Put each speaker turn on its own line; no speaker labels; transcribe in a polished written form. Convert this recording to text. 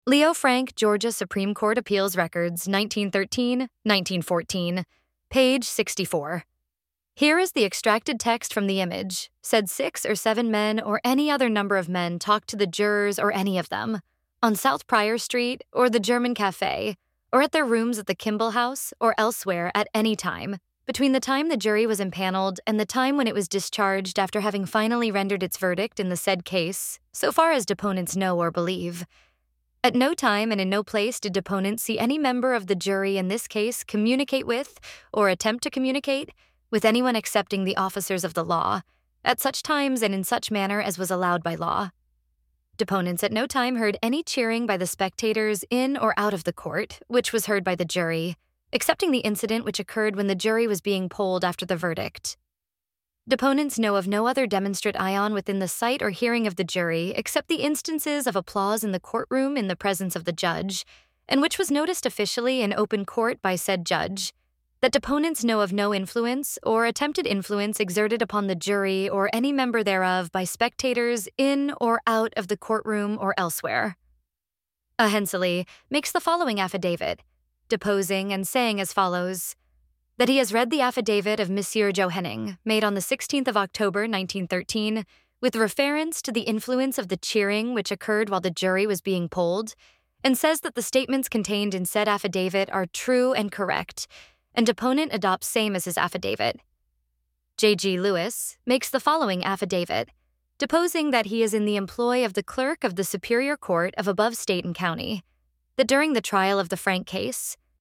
Leo Frank, Georgia Supreme Court Appeals Records, 1913-1914, page 64. Here is the extracted text from the image. Said 6 or 7 men or any other number of men talked to the jurors or any of them on South Pryor Street or the German Cafe or at their rooms at the Kimball House or elsewhere at any time between the time the jury was impaneled and the time when it was discharged after having finally rendered its verdict in the said case, so far as deponents know or believe. At no time and in no place did deponents see any member of the jury in this case communicate with or attempt to communicate with anyone excepting the officers of the law, at such times and in such manner as was allowed by law. Deponents at no time heard any cheering by the spectators in or out of the court, which was heard by the jury, excepting the incident which occurred when the jury was being polled after the verdict. Deponents know of no other demonstrate ion within the sight or hearing of the jury except the instances of applause in the courtroom in the presence of the judge, and which was noticed officially in open court by said judge, that deponents know of no influence or attempted influence exerted upon the jury or any member thereof by spectators in or out of the courtroom or elsewhere. A Hensley makes the following affidavit, deposing and saying as follows, that he has read the affidavit of Monsieur Johenning, made on the 16th of October, 1913, with reference to the influence of the cheering which occurred while the jury was being polled, and says that the statements contained in said affidavit are true and correct, and deponent adopts same as his affidavit. J.G. Lewis makes the following affidavit, deposing that he is in the employ of the clerk of the Superior Court of above State and County, that during the trial of the Frank case,